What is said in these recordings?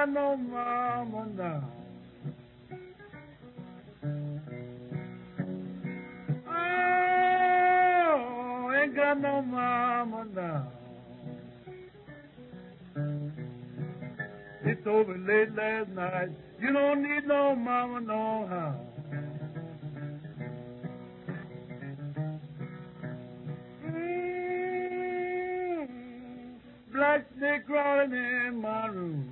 got no mama now. Oh, ain't got no mama now. He told me late last night, you don't need no mama no how. Black snake crawling in my room.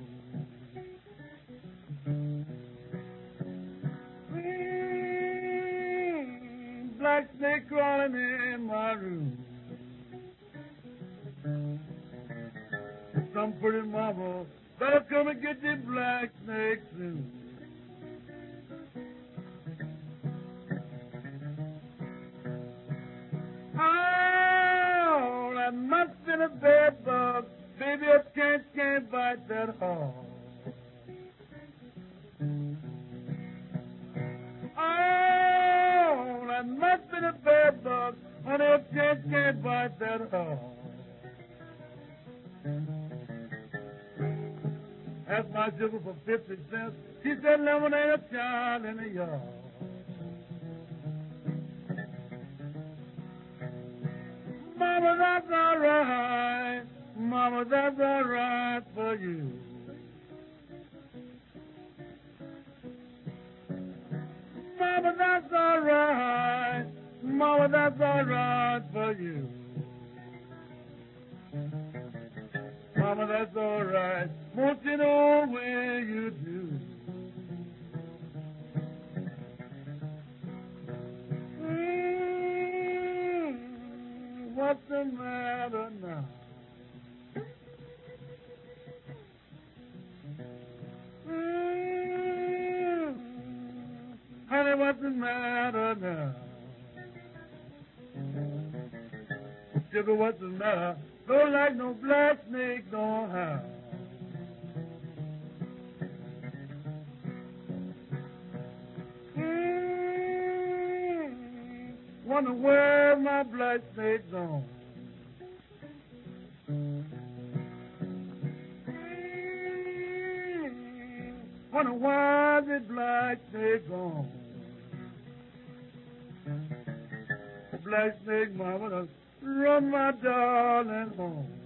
Black snake crawling in my room. Some pretty mama better come and get the black snake soon. Oh, that must been a bed bug. Baby, I can't bite that hard. Oh, that must been a bed bug. Honey, I can't bite that hard. Asked my sugar for 50 cents. She said, lemonade, a child in the yard. Mama, that's all right. Mama, that's all right for you. Mama, that's all right. Mama, that's all right for you. Mama, that's all right. Won't you know where you do? What's the matter now? Honey, what's the matter now? Sugar, what's the matter? Don't like no black snake, no how. Wonder where my black snake gone. Wonder why the black snake gone. Black snake mama done run my darling home.